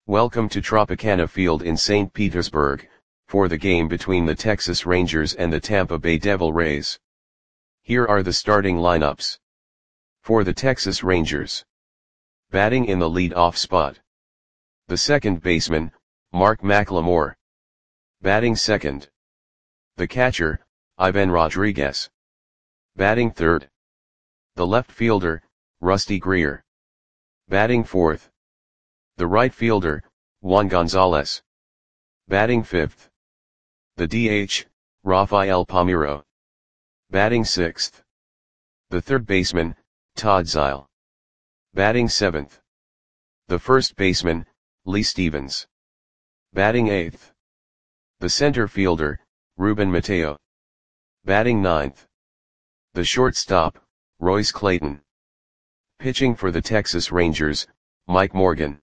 Welcome to Tropicana Field in St. Petersburg, for the game between the Texas Rangers and the Tampa Bay Devil Rays. Here are the starting lineups. For the Texas Rangers. Batting in the lead-off spot. The second baseman, Mark McLemore. Batting second. The catcher, Ivan Rodriguez. Batting third. The left fielder, Rusty Greer. Batting fourth. The right fielder, Juan Gonzalez. Batting fifth. The DH, Rafael Palmeiro. Batting sixth. The third baseman, Todd Zeile. Batting seventh. The first baseman, Lee Stevens. Batting eighth. The center fielder, Ruben Mateo. Batting ninth. The shortstop, Royce Clayton. Pitching for the Texas Rangers, Mike Morgan.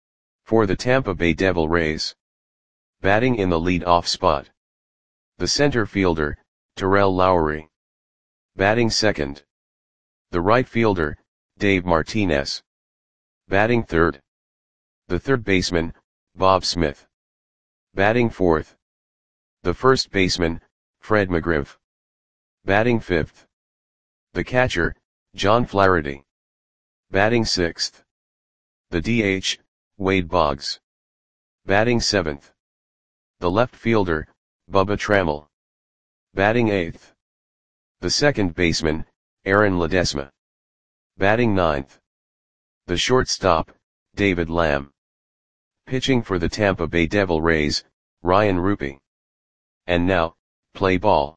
For the Tampa Bay Devil Rays. Batting in the lead-off spot. The center fielder, Terrell Lowery. Batting second. The right fielder, Dave Martinez. Batting third. The third baseman, Bob Smith. Batting fourth. The first baseman, Fred McGriff. Batting fifth. The catcher, John Flaherty. Batting sixth. The DH, Wade Boggs. Batting seventh. The left fielder, Bubba Trammell. Batting eighth. The second baseman, Aaron Ledesma. Batting ninth. The shortstop, David Lamb. Pitching for the Tampa Bay Devil Rays, Ryan Ruppe. And now, play ball.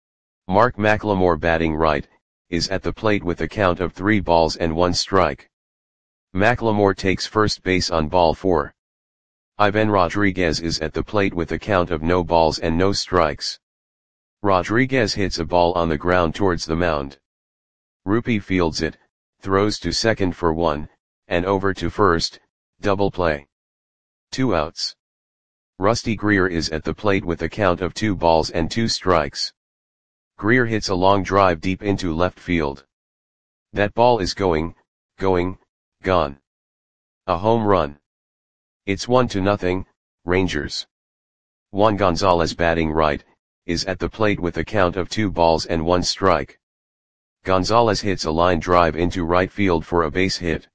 Mark McLemore batting right, is at the plate with a count of 3 balls and 1 strike. McLemore takes first base on ball 4. Ivan Rodriguez is at the plate with a count of no balls and no strikes. Rodriguez hits a ball on the ground towards the mound. Ruppe fields it, throws to second for 1, and over to first, double play. 2 outs. Rusty Greer is at the plate with a count of 2 balls and 2 strikes. Greer hits a long drive deep into left field. That ball is gone. A home run. It's 1-0, Rangers. Juan Gonzalez batting right, is at the plate with a count of 2 balls and 1 strike. Gonzalez hits a line drive into right field for a base hit.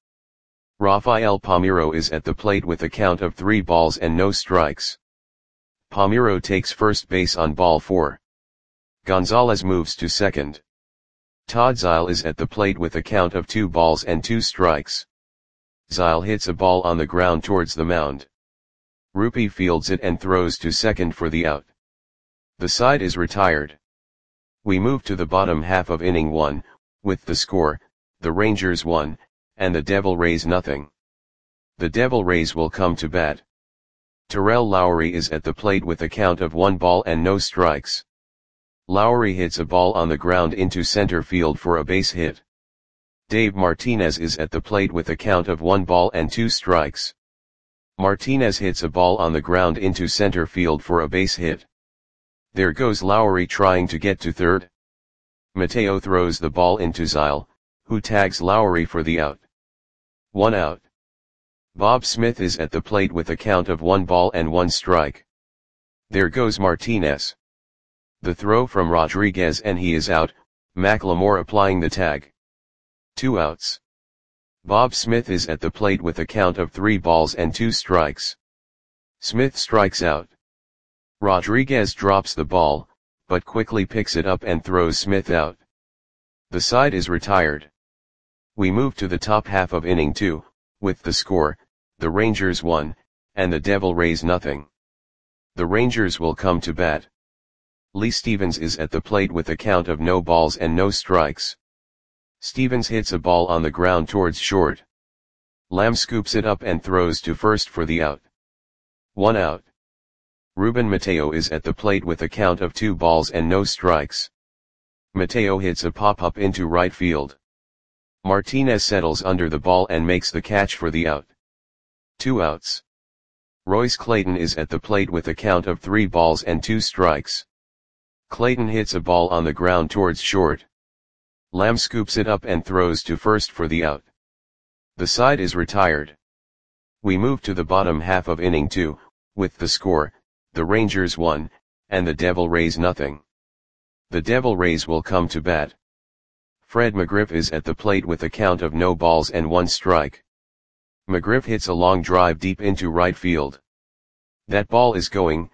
Rafael Palmeiro is at the plate with a count of 3 balls and no strikes. Palmeiro takes first base on ball 4. Gonzalez moves to second. Todd Zeile is at the plate with a count of 2 balls and 2 strikes. Zeile hits a ball on the ground towards the mound. Ruppe fields it and throws to second for the out. The side is retired. We move to the bottom half of inning 1, with the score, the Rangers 1, and the Devil Rays nothing. The Devil Rays will come to bat. Terrell Lowery is at the plate with a count of 1 ball and no strikes. Lowery hits a ball on the ground into center field for a base hit. Dave Martinez is at the plate with a count of 1 ball and 2 strikes. Martinez hits a ball on the ground into center field for a base hit. There goes Lowery trying to get to third. Mateo throws the ball into Zeile, who tags Lowery for the out. 1 out. Bob Smith is at the plate with a count of 1 ball and 1 strike. There goes Martinez. The throw from Rodriguez and he is out, McLemore applying the tag. 2 outs. Bob Smith is at the plate with a count of 3 balls and 2 strikes. Smith strikes out. Rodriguez drops the ball, but quickly picks it up and throws Smith out. The side is retired. We move to the top half of inning 2, with the score, the Rangers 1, and the Devil Rays nothing. The Rangers will come to bat. Lee Stevens is at the plate with a count of no balls and no strikes. Stevens hits a ball on the ground towards short. Lamb scoops it up and throws to first for the out. 1 out. Ruben Mateo is at the plate with a count of 2 balls and no strikes. Mateo hits a pop-up into right field. Martinez settles under the ball and makes the catch for the out. 2 outs. Royce Clayton is at the plate with a count of 3 balls and 2 strikes. Clayton hits a ball on the ground towards short. Lamb scoops it up and throws to first for the out. The side is retired. We move to the bottom half of inning 2, with the score, the Rangers 1, and the Devil Rays nothing. The Devil Rays will come to bat. Fred McGriff is at the plate with a count of no balls and 1 strike. McGriff hits a long drive deep into right field. That ball is going,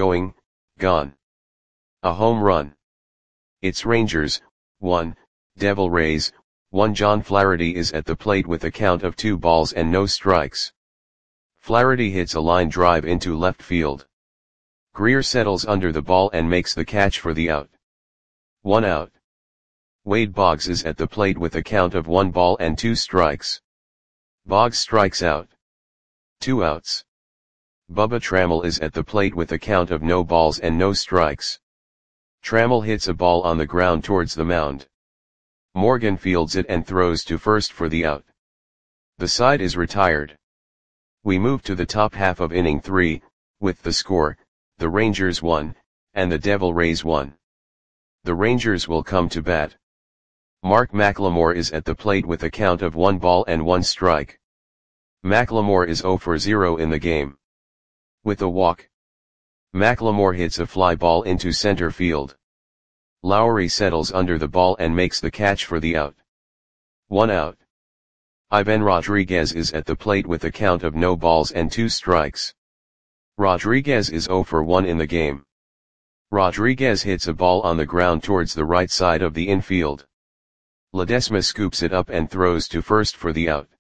gone. A home run. It's Rangers, 1, Devil Rays, 1. John Flaherty is at the plate with a count of 2 balls and no strikes. Flaherty hits a line drive into left field. Greer settles under the ball and makes the catch for the out. 1 out. Wade Boggs is at the plate with a count of 1 ball and 2 strikes. Boggs strikes out. 2 outs. Bubba Trammell is at the plate with a count of no balls and no strikes. Trammell hits a ball on the ground towards the mound. Morgan fields it and throws to first for the out. The side is retired. We move to the top half of inning 3, with the score, the Rangers 1, and the Devil Rays 1. The Rangers will come to bat. Mark McLemore is at the plate with a count of 1 ball and 1 strike. McLemore is 0 for 0 in the game. With a walk, McLemore hits a fly ball into center field. Lowry settles under the ball and makes the catch for the out. 1 out. Ivan Rodriguez is at the plate with a count of no balls and 2 strikes. Rodriguez is 0 for 1 in the game. Rodriguez hits a ball on the ground towards the right side of the infield. Ledesma scoops it up and throws to first for the out.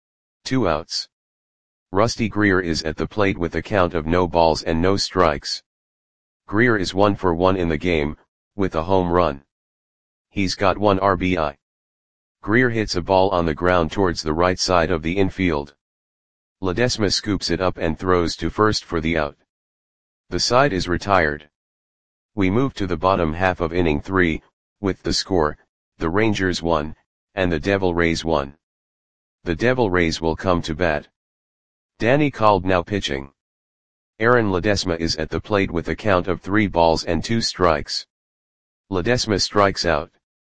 2 outs. Rusty Greer is at the plate with a count of no balls and no strikes. Greer is 1 for 1 in the game, with a home run. He's got 1 RBI. Greer hits a ball on the ground towards the right side of the infield. Ledesma scoops it up and throws to first for the out. The side is retired. We move to the bottom half of inning 3, with the score, the Rangers 1, and the Devil Rays 1. The Devil Rays will come to bat. Danny Kolb now pitching. Aaron Ledesma is at the plate with a count of 3 balls and 2 strikes. Ledesma strikes out.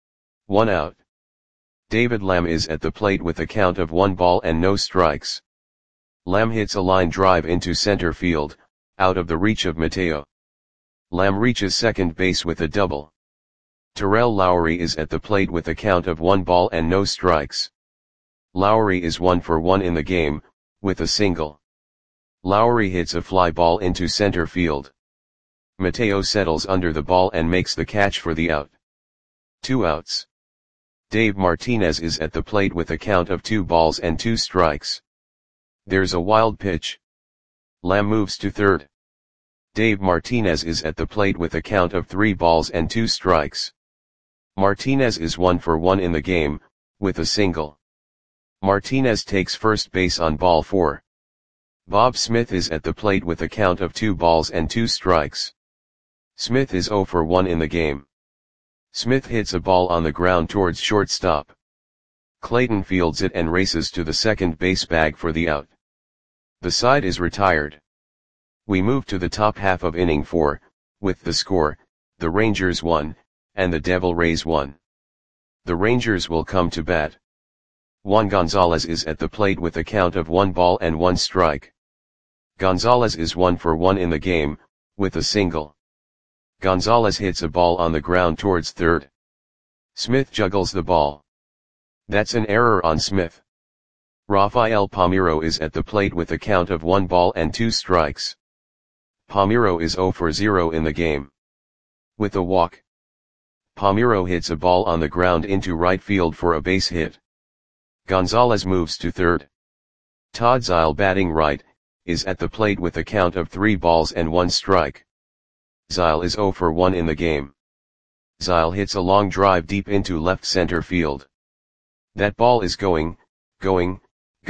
1 out. David Lamb is at the plate with a count of 1 ball and no strikes. Lamb hits a line drive into center field, out of the reach of Mateo. Lamb reaches second base with a double. Terrell Lowry is at the plate with a count of 1 ball and no strikes. Lowry is 1 for 1 in the game, with a single. Lowry hits a fly ball into center field. Mateo settles under the ball and makes the catch for the out. 2 outs. Dave Martinez is at the plate with a count of 2 balls and 2 strikes. There's a wild pitch. Lamb moves to third. Dave Martinez is at the plate with a count of 3 balls and 2 strikes. Martinez is 1 for 1 in the game, with a single. Martinez takes first base on ball 4. Bob Smith is at the plate with a count of 2 balls and 2 strikes. Smith is 0 for 1 in the game. Smith hits a ball on the ground towards shortstop. Clayton fields it and races to the second base bag for the out. The side is retired. We move to the top half of inning 4, with the score, the Rangers 1, and the Devil Rays 1. The Rangers will come to bat. Juan Gonzalez is at the plate with a count of 1 ball and 1 strike. Gonzalez is 1 for 1 in the game, with a single. Gonzalez hits a ball on the ground towards third. Smith juggles the ball. That's an error on Smith. Rafael Palmeiro is at the plate with a count of 1 ball and 2 strikes. Palmeiro is 0 for 0 in the game. With a walk, Palmeiro hits a ball on the ground into right field for a base hit. Gonzalez moves to third. Todd Zeile, batting right, is at the plate with a count of 3 balls and 1 strike. Zeile is 0 for 1 in the game. Zeile hits a long drive deep into left center field. That ball is going, gone.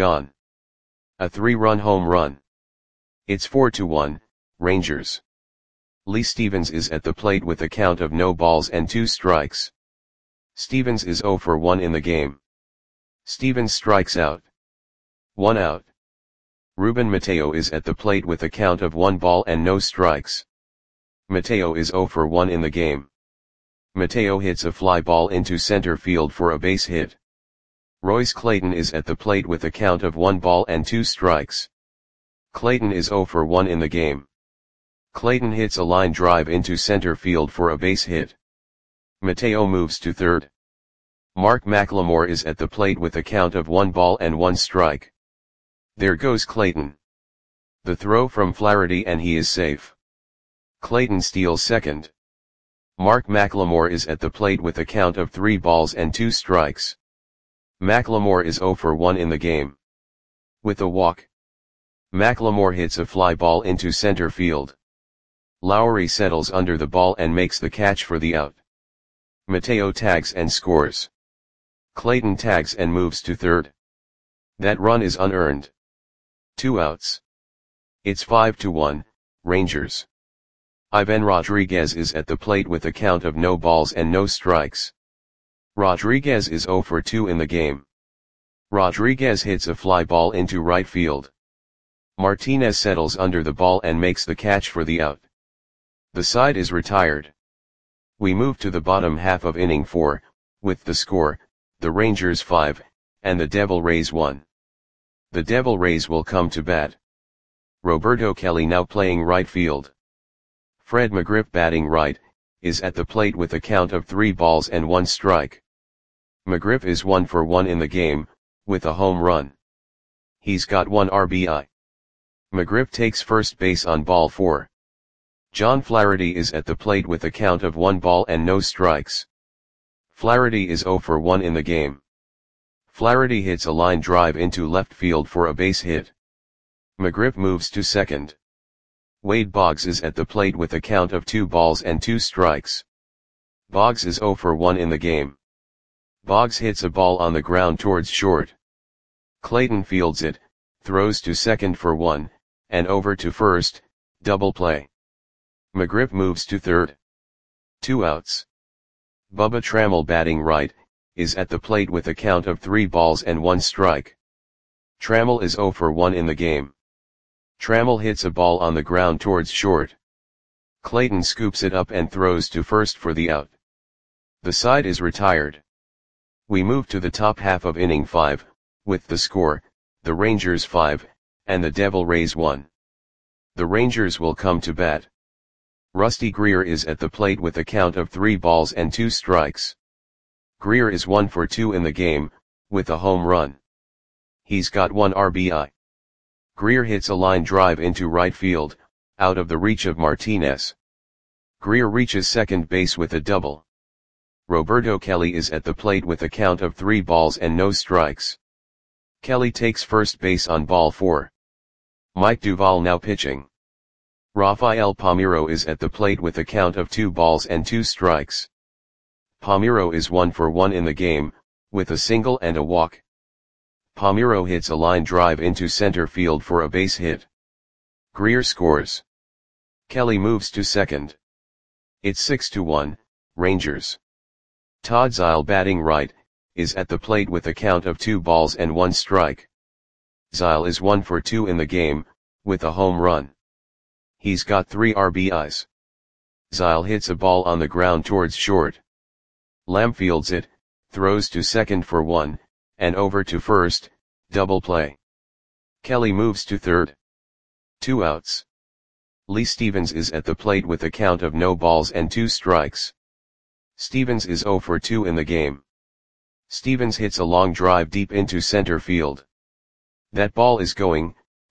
A 3-run home run. It's 4-1, Rangers. Lee Stevens is at the plate with a count of no balls and 2 strikes. Stevens is 0 for 1 in the game. Stevens strikes out. 1 out. Ruben Mateo is at the plate with a count of 1 ball and no strikes. Mateo is 0 for 1 in the game. Mateo hits a fly ball into center field for a base hit. Royce Clayton is at the plate with a count of 1 ball and 2 strikes. Clayton is 0 for 1 in the game. Clayton hits a line drive into center field for a base hit. Mateo moves to third. Mark McLemore is at the plate with a count of 1 ball and 1 strike. There goes Clayton. The throw from Flaherty and he is safe. Clayton steals second. Mark McLemore is at the plate with a count of 3 balls and 2 strikes. McLemore is 0 for 1 in the game. With a walk, McLemore hits a fly ball into center field. Lowry settles under the ball and makes the catch for the out. Mateo tags and scores. Clayton tags and moves to third. That run is unearned. 2 outs. It's 5-1, Rangers. Ivan Rodriguez is at the plate with a count of no balls and no strikes. Rodriguez is 0 for 2 in the game. Rodriguez hits a fly ball into right field. Martinez settles under the ball and makes the catch for the out. The side is retired. We move to the bottom half of inning 4, with the score, the Rangers 5, and the Devil Rays 1. The Devil Rays will come to bat. Roberto Kelly now playing right field. Fred McGriff batting right, is at the plate with a count of 3 balls and 1 strike. McGriff is 1 for 1 in the game, with a home run. He's got 1 RBI. McGriff takes first base on ball 4. John Flaherty is at the plate with a count of 1 ball and no strikes. Flaherty is 0 for 1 in the game. Flaherty hits a line drive into left field for a base hit. McGriff moves to second. Wade Boggs is at the plate with a count of 2 balls and 2 strikes. Boggs is 0 for 1 in the game. Boggs hits a ball on the ground towards short. Clayton fields it, throws to second for 1, and over to first, double play. McGriff moves to third. 2 outs. Bubba Trammell batting right, is at the plate with a count of 3 balls and 1 strike. Trammell is 0 for 1 in the game. Trammell hits a ball on the ground towards short. Clayton scoops it up and throws to first for the out. The side is retired. We move to the top half of inning 5, with the score, the Rangers 5, and the Devil Rays 1. The Rangers will come to bat. Rusty Greer is at the plate with a count of 3 balls and 2 strikes. Greer is 1 for 2 in the game, with a home run. He's got 1 RBI. Greer hits a line drive into right field, out of the reach of Martinez. Greer reaches second base with a double. Roberto Kelly is at the plate with a count of 3 balls and no strikes. Kelly takes first base on ball 4. Mike Duvall now pitching. Rafael Palmeiro is at the plate with a count of 2 balls and 2 strikes. Palmeiro is 1 for 1 in the game, with a single and a walk. Palmeiro hits a line drive into center field for a base hit. Greer scores. Kelly moves to second. It's 6-1, Rangers. Todd Zeile batting right, is at the plate with a count of 2 balls and 1 strike. Zeile is 1 for 2 in the game, with a home run. He's got 3 RBIs. Zeile hits a ball on the ground towards short. Lamb fields it, throws to second for 1, and over to first, double play. Kelly moves to third. 2 outs. Lee Stevens is at the plate with a count of no balls and 2 strikes. Stevens is 0 for 2 in the game. Stevens hits a long drive deep into center field. That ball is going,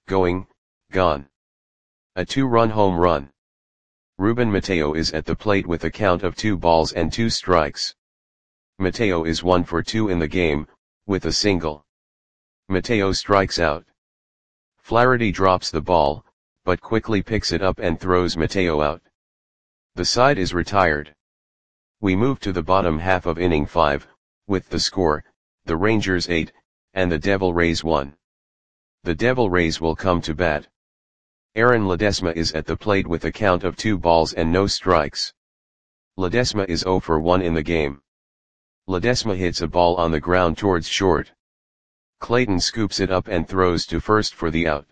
gone. A 2-run home run. Ruben Mateo is at the plate with a count of 2 balls and 2 strikes. Mateo is 1 for 2 in the game, with a single. Mateo strikes out. Flaherty drops the ball, but quickly picks it up and throws Mateo out. The side is retired. We move to the bottom half of inning 5, with the score, the Rangers 8, and the Devil Rays 1. The Devil Rays will come to bat. Aaron Ledesma is at the plate with a count of 2 balls and no strikes. Ledesma is 0 for 1 in the game. Ledesma hits a ball on the ground towards short. Clayton scoops it up and throws to first for the out.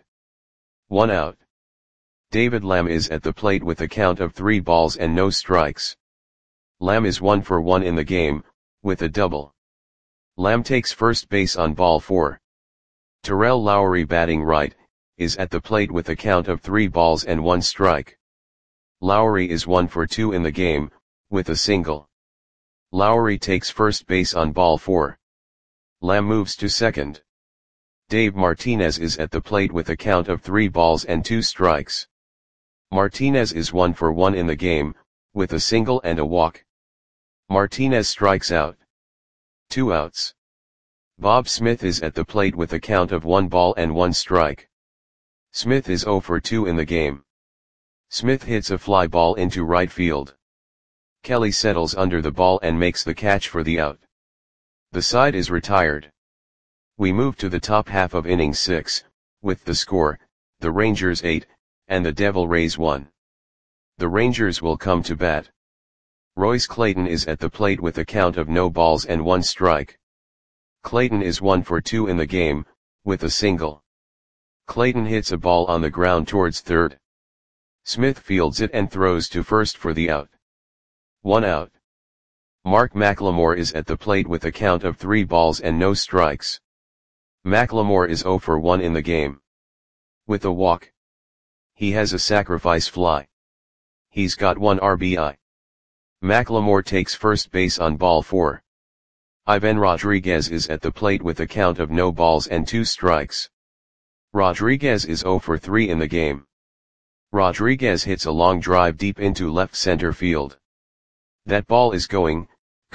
1 out. David Lamb is at the plate with a count of 3 balls and no strikes. Lamb is 1 for 1 in the game, with a double. Lamb takes first base on ball 4. Terrell Lowry batting right, is at the plate with a count of 3 balls and 1 strike. Lowry is 1 for 2 in the game, with a single. Lowry takes first base on ball 4. Lamb moves to second. Dave Martinez is at the plate with a count of 3 balls and 2 strikes. Martinez is 1 for 1 in the game, with a single and a walk. Martinez strikes out. 2 outs. Bob Smith is at the plate with a count of 1 ball and 1 strike. Smith is 0 for 2 in the game. Smith hits a fly ball into right field. Kelly settles under the ball and makes the catch for the out. The side is retired. We move to the top half of inning 6, with the score, the Rangers 8, and the Devil Rays 1. The Rangers will come to bat. Royce Clayton is at the plate with a count of no balls and 1 strike. Clayton is 1 for 2 in the game, with a single. Clayton hits a ball on the ground towards third. Smith fields it and throws to first for the out. 1 out. Mark McLemore is at the plate with a count of 3 balls and no strikes. McLemore is 0 for 1 in the game. With a walk. He has a sacrifice fly. He's got 1 RBI. McLemore takes first base on ball 4. Ivan Rodriguez is at the plate with a count of no balls and 2 strikes. Rodriguez is 0 for 3 in the game. Rodriguez hits a long drive deep into left center field. That ball is gone.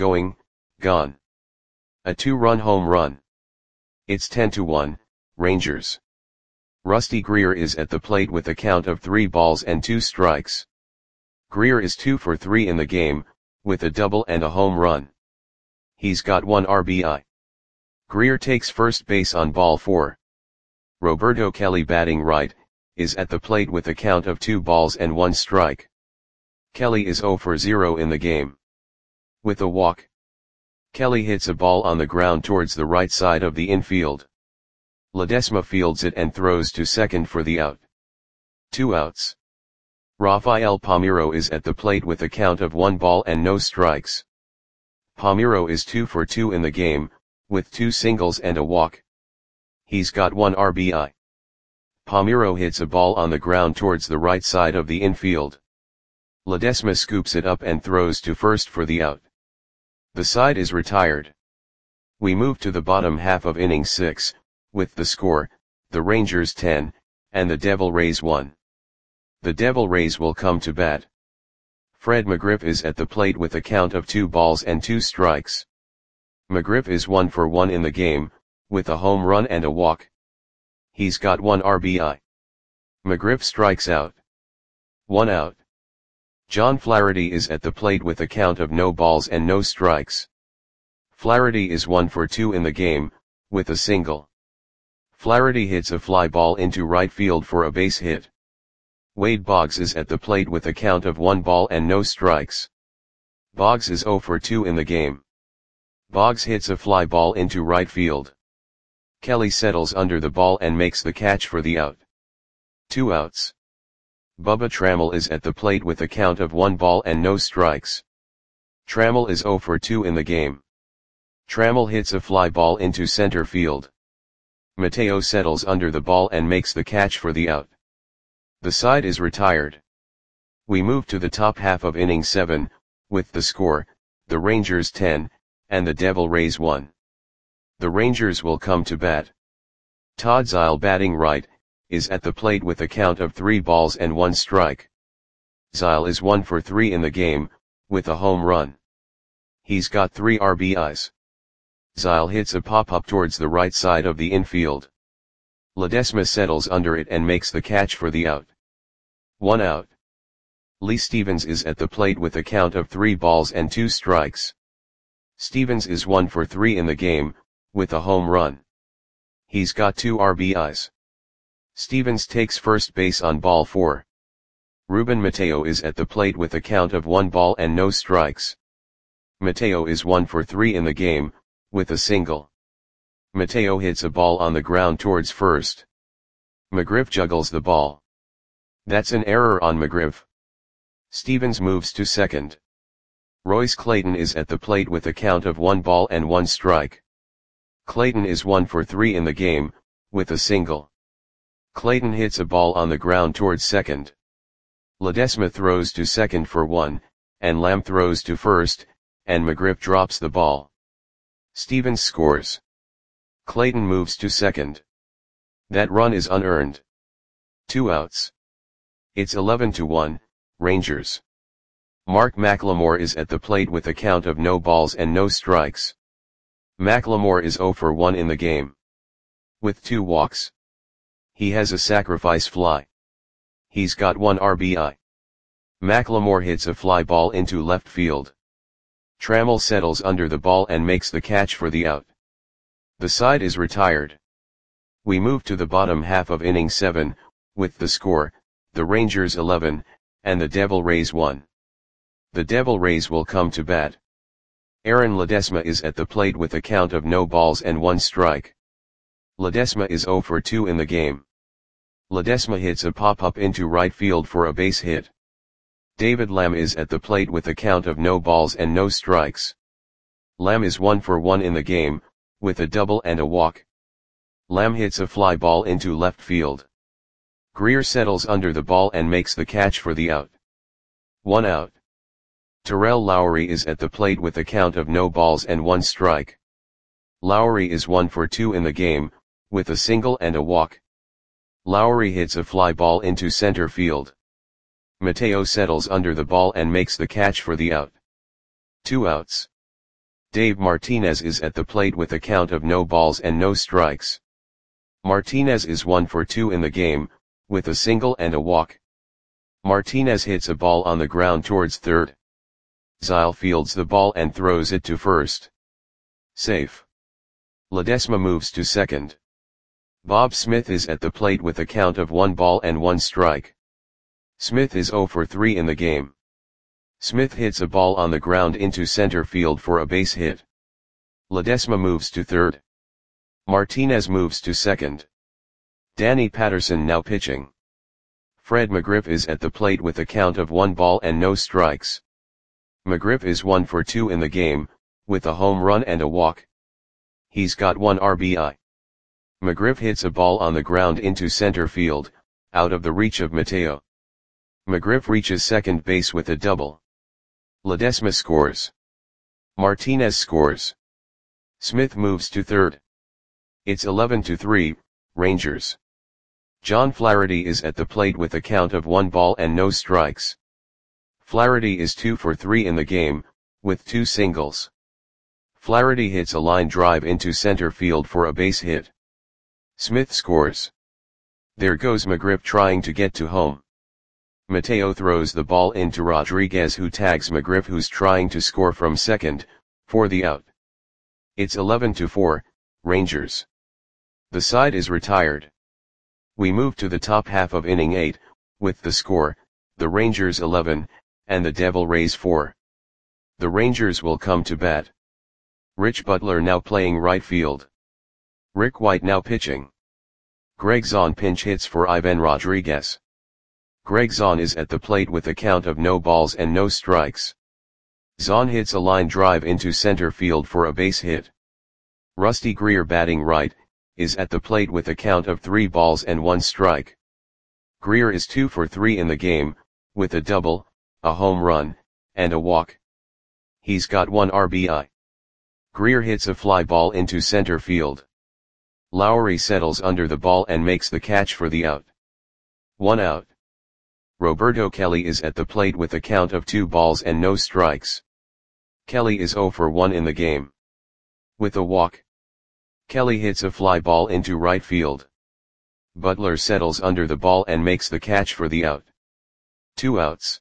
A 2-run home run. It's 10-1, Rangers. Rusty Greer is at the plate with a count of 3 balls and 2 strikes. Greer is 2 for 3 in the game, with a double and a home run. He's got 1 RBI. Greer takes first base on ball 4. Roberto Kelly, batting right, is at the plate with a count of 2 balls and 1 strike. Kelly is 0 for 0 in the game. With a walk. Kelly hits a ball on the ground towards the right side of the infield. Ledesma fields it and throws to second for the out. 2 outs. Rafael Palmeiro is at the plate with a count of 1 ball and no strikes. Palmeiro is 2 for 2 in the game, with 2 singles and a walk. He's got 1 RBI. Palmeiro hits a ball on the ground towards the right side of the infield. Ledesma scoops it up and throws to first for the out. The side is retired. We move to the bottom half of inning 6, with the score, the Rangers 10, and the Devil Rays 1. The Devil Rays will come to bat. Fred McGriff is at the plate with a count of 2 balls and 2 strikes. McGriff is 1 for 1 in the game, with a home run and a walk. He's got 1 RBI. McGriff strikes out. 1 out. John Flaherty is at the plate with a count of no balls and no strikes. Flaherty is 1 for 2 in the game, with a single. Flaherty hits a fly ball into right field for a base hit. Wade Boggs is at the plate with a count of 1 ball and no strikes. Boggs is 0 for 2 in the game. Boggs hits a fly ball into right field. Kelly settles under the ball and makes the catch for the out. 2 outs. Bubba Trammell is at the plate with a count of 1 ball and no strikes. Trammell is 0 for 2 in the game. Trammell hits a fly ball into center field. Mateo settles under the ball and makes the catch for the out. The side is retired. We move to the top half of inning 7, with the score, the Rangers 10, and the Devil Rays 1. The Rangers will come to bat. Todd Zeile, batting right, is at the plate with a count of 3 balls and 1 strike. Zeile is 1 for 3 in the game, with a home run. He's got 3 RBIs. Zeile hits a pop-up towards the right side of the infield. Ledesma settles under it and makes the catch for the out. 1 out. Lee Stevens is at the plate with a count of 3 balls and 2 strikes. Stevens is 1 for 3 in the game, with a home run. He's got 2 RBIs. Stevens takes first base on ball 4. Ruben Mateo is at the plate with a count of 1 ball and no strikes. Mateo is 1 for 3 in the game, with a single. Mateo hits a ball on the ground towards first. McGriff juggles the ball. That's an error on McGriff. Stevens moves to second. Royce Clayton is at the plate with a count of 1 ball and 1 strike. Clayton is 1 for 3 in the game, with a single. Clayton hits a ball on the ground towards second. Ledesma throws to second for 1, and Lamb throws to first, and McGriff drops the ball. Stevens scores. Clayton moves to second. That run is unearned. 2 outs. It's 11-1, Rangers. Mark McLemore is at the plate with a count of no balls and no strikes. McLemore is 0 for 1 in the game. With 2 walks. He has a sacrifice fly. He's got 1 RBI. McLemore hits a fly ball into left field. Trammell settles under the ball and makes the catch for the out. The side is retired. We move to the bottom half of inning 7, with the score, the Rangers 11, and the Devil Rays 1. The Devil Rays will come to bat. Aaron Ledesma is at the plate with a count of no balls and 1 strike. Ledesma is 0 for 2 in the game. Ledesma hits a pop-up into right field for a base hit. David Lamb is at the plate with a count of no balls and no strikes. Lamb is 1 for 1 in the game, with a double and a walk. Lamb hits a fly ball into left field. Greer settles under the ball and makes the catch for the out. 1 out. Terrell Lowry is at the plate with a count of no balls and 1 strike. Lowry is 1 for 2 in the game, with a single and a walk. Lowry hits a fly ball into center field. Mateo settles under the ball and makes the catch for the out. 2 outs. Dave Martinez is at the plate with a count of no balls and no strikes. Martinez is 1 for 2 in the game, with a single and a walk. Martinez hits a ball on the ground towards third. Zile fields the ball and throws it to first. Safe. Ledesma moves to second. Bob Smith is at the plate with a count of 1 ball and 1 strike. Smith is 0 for 3 in the game. Smith hits a ball on the ground into center field for a base hit. Ledesma moves to third. Martinez moves to second. Danny Patterson now pitching. Fred McGriff is at the plate with a count of 1 ball and no strikes. McGriff is 1 for 2 in the game, with a home run and a walk. He's got 1 RBI. McGriff hits a ball on the ground into center field, out of the reach of Mateo. McGriff reaches second base with a double. Ledesma scores. Martinez scores. Smith moves to third. It's 11-3, Rangers. John Flaherty is at the plate with a count of 1 ball and no strikes. Flaherty is 2 for 3 in the game, with 2 singles. Flaherty hits a line drive into center field for a base hit. Smith scores. There goes McGriff trying to get to home. Mateo throws the ball into Rodriguez, who tags McGriff, who's trying to score from second, for the out. It's 11-4, Rangers. The side is retired. We move to the top half of inning 8, with the score, the Rangers 11, and the Devil Rays 4. The Rangers will come to bat. Rich Butler now playing right field. Rick White now pitching. Greg Zahn pinch hits for Ivan Rodriguez. Greg Zahn is at the plate with a count of no balls and no strikes. Zahn hits a line drive into center field for a base hit. Rusty Greer, batting right, is at the plate with a count of 3 balls and 1 strike. Greer is 2 for 3 in the game, with a double, a home run, and a walk. He's got 1 RBI. Greer hits a fly ball into center field. Lowry settles under the ball and makes the catch for the out. 1 out. Roberto Kelly is at the plate with a count of 2 balls and no strikes. Kelly is 0 for 1 in the game. With a walk. Kelly hits a fly ball into right field. Butler settles under the ball and makes the catch for the out. 2 outs.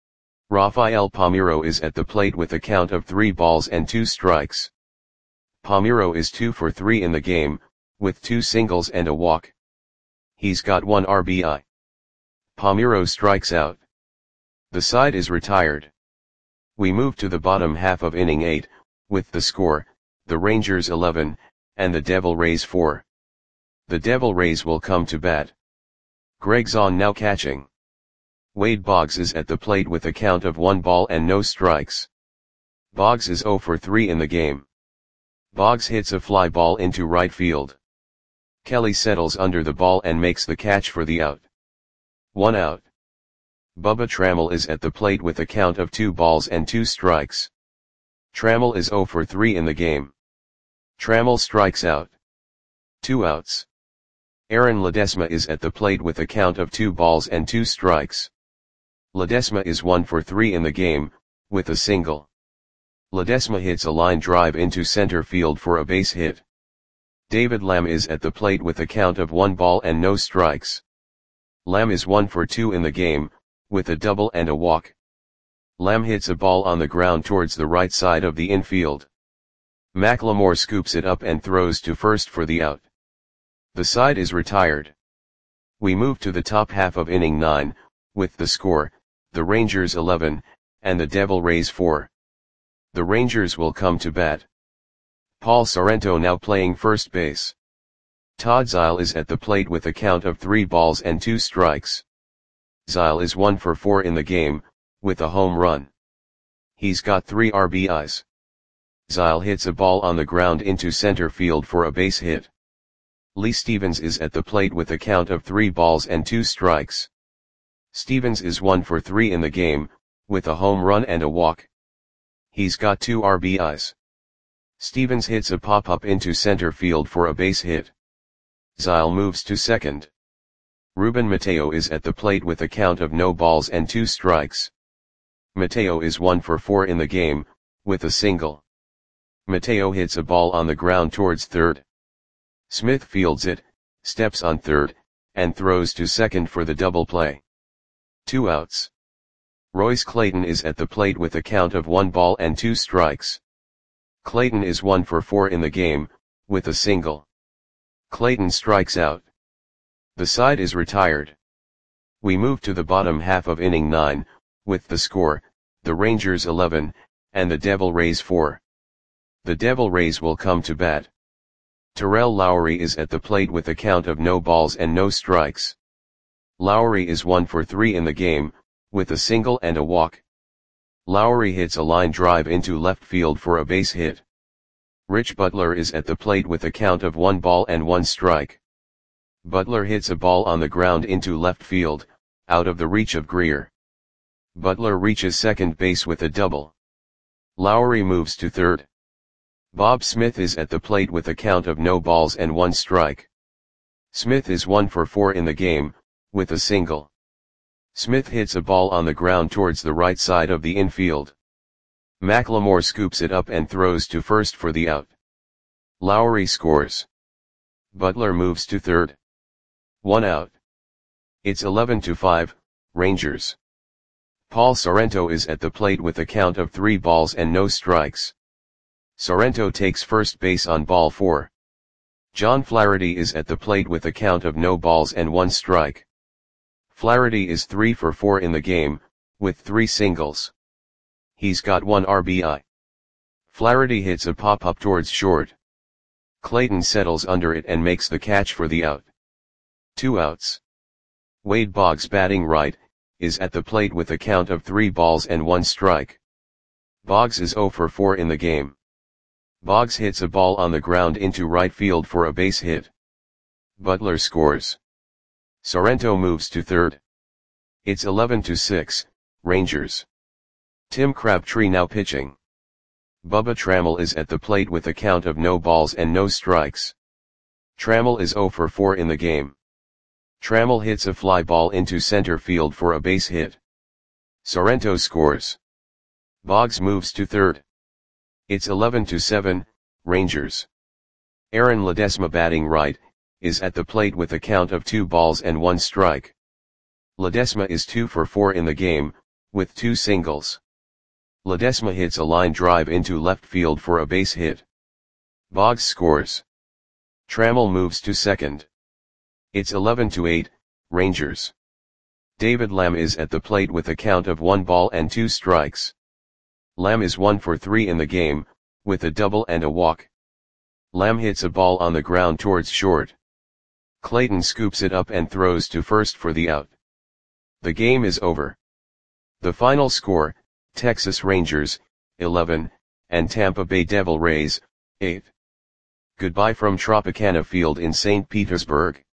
Rafael Palmeiro is at the plate with a count of 3 balls and 2 strikes. Palmeiro is 2 for 3 in the game, with 2 singles and a walk. He's got 1 RBI. Palmeiro strikes out. The side is retired. We move to the bottom half of inning 8, with the score, the Rangers 11, and the Devil Rays 4. The Devil Rays will come to bat. Greg Zahn now catching. Wade Boggs is at the plate with a count of 1 ball and no strikes. Boggs is 0 for 3 in the game. Boggs hits a fly ball into right field. Kelly settles under the ball and makes the catch for the out. 1 out. Bubba Trammell is at the plate with a count of 2 balls and 2 strikes. Trammell is 0 for 3 in the game. Trammell strikes out. 2 outs. Aaron Ledesma is at the plate with a count of 2 balls and 2 strikes. Ledesma is 1 for 3 in the game, with a single. Ledesma hits a line drive into center field for a base hit. David Lamb is at the plate with a count of 1 ball and no strikes. Lamb is 1 for 2 in the game, with a double and a walk. Lamb hits a ball on the ground towards the right side of the infield. McLemore scoops it up and throws to first for the out. The side is retired. We move to the top half of inning 9, with the score, the Rangers 11, and the Devil Rays 4. The Rangers will come to bat. Paul Sorrento now playing first base. Todd Zeile is at the plate with a count of 3 balls and 2 strikes. Zeile is 1 for 4 in the game, with a home run. He's got 3 RBIs. Zeile hits a ball on the ground into center field for a base hit. Lee Stevens is at the plate with a count of 3 balls and 2 strikes. Stevens is 1 for 3 in the game, with a home run and a walk. He's got 2 RBIs. Stevens hits a pop-up into center field for a base hit. Zeile moves to second. Ruben Mateo is at the plate with a count of no balls and 2 strikes. Mateo is 1 for 4 in the game, with a single. Mateo hits a ball on the ground towards third. Smith fields it, steps on third, and throws to second for the double play. 2 outs. Royce Clayton is at the plate with a count of 1 ball and 2 strikes. Clayton is 1 for 4 in the game, with a single. Clayton strikes out. The side is retired. We move to the bottom half of inning 9, with the score, the Rangers 11, and the Devil Rays 4. The Devil Rays will come to bat. Terrell Lowry is at the plate with a count of no balls and no strikes. Lowry is 1 for 3 in the game, with a single and a walk. Lowry hits a line drive into left field for a base hit. Rich Butler is at the plate with a count of 1 ball and 1 strike. Butler hits a ball on the ground into left field, out of the reach of Greer. Butler reaches second base with a double. Lowry moves to third. Bob Smith is at the plate with a count of no balls and 1 strike. Smith is 1 for 4 in the game, with a single. Smith hits a ball on the ground towards the right side of the infield. McLemore scoops it up and throws to first for the out. Lowry scores. Butler moves to third. 1 out. It's 11-5, Rangers. Paul Sorrento is at the plate with a count of 3 balls and no strikes. Sorrento takes first base on ball 4. John Flaherty is at the plate with a count of no balls and 1 strike. Flaherty is 3 for 4 in the game, with 3 singles. He's got 1 RBI. Flaherty hits a pop-up towards short. Clayton settles under it and makes the catch for the out. 2 outs. Wade Boggs, batting right, is at the plate with a count of 3 balls and 1 strike. Boggs is 0 for 4 in the game. Boggs hits a ball on the ground into right field for a base hit. Butler scores. Sorrento moves to third. It's 11-6, Rangers. Tim Crabtree now pitching. Bubba Trammell is at the plate with a count of no balls and no strikes. Trammell is 0 for 4 in the game. Trammell hits a fly ball into center field for a base hit. Sorrento scores. Boggs moves to third. It's 11-7, Rangers. Aaron Ledesma, batting right, is at the plate with a count of 2 balls and 1 strike. Ledesma is 2 for 4 in the game, with 2 singles. Ledesma hits a line drive into left field for a base hit. Boggs scores. Trammell moves to second. It's 11-8, Rangers. David Lamb is at the plate with a count of 1 ball and 2 strikes. Lamb is 1 for 3 in the game, with a double and a walk. Lamb hits a ball on the ground towards short. Clayton scoops it up and throws to first for the out. The game is over. The final score, Texas Rangers, 11, and Tampa Bay Devil Rays, 8. Goodbye from Tropicana Field in St. Petersburg.